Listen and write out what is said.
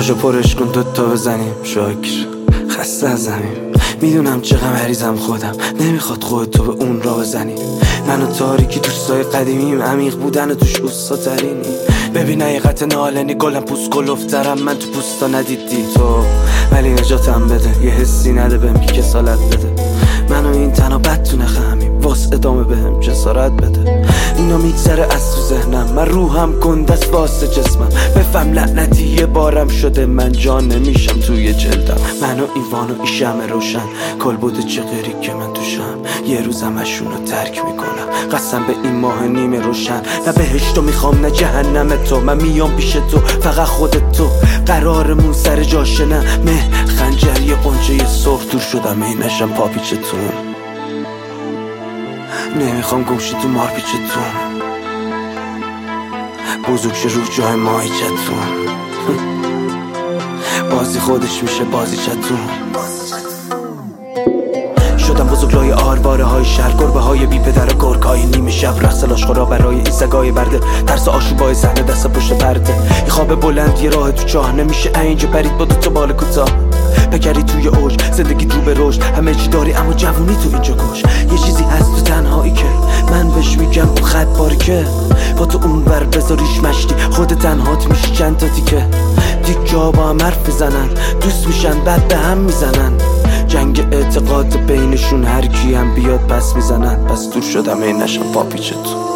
جاشو پرش کن دوتا بزنیم شاکر خسته از زمین. میدونم چقدر مریضم خودم نمیخواد خودتو به اون را بزنی. من و تاریکی دوستای قدیمیم عمیق بودن و توش اوستا ترینی. ببین حقیقت نالنی گلم پوست کلوفترم من تو پوستا ندیدی تو، ولی نجاتم بده یه حسی نده بهم که کسالت بده. منو این تنها بد تو نخمیم واس ادامه بهم جسارت بده. اینا میگذره از تو ذهنم من روحم گندست واسه جسمم. بفهم لعنتی یه بارم شده من جان نمیشم توی جلدم. منو ایوان و این شمع روشن کالبد چغری که من توشم یه روزم اشونو ترک میکنم قسم به این ماه نیمه روشن. نه بهشتو میخوام نه جهنم تو، من میام پیش تو فقط خودت تو. قرارمون سر جاشه نه مه خنجری قنچه سرخ دور شدم ای نشم پاپیچتون. نمیخوام گمشی تو مار پیچتون بزرگ شه رو جای ماهیچتون. بازی خودش میشه بازی چتون. شدم بزرگلای آرواره های شهر گربه های بی پدر و گرگ های نیمه شب رقص لاشخورا برای این سگای برده. ترس آشوبای صحنه دست پشت پرده. این خواب بلند یه راه تو چاه نمیشه اینجا پرید با دوتا بال کوتاه. بگری توی اوج زندگی رو به رشد همه چی داری اما جوونی تو اینجا کش. یه چیزی هست تو تنهایی که من بهش میگم اون خط باریکه. با تو اون ور بذاریش مشتی خود تنهات میشی چند تا تیکه. دیگه با هم حرف میزنن دوست میشن بعد به هم میزنن. جنگ اعتقاد بینشون هر کی هم بیاد پس میزنن. پس دور شدم این نشم پاپیچتون.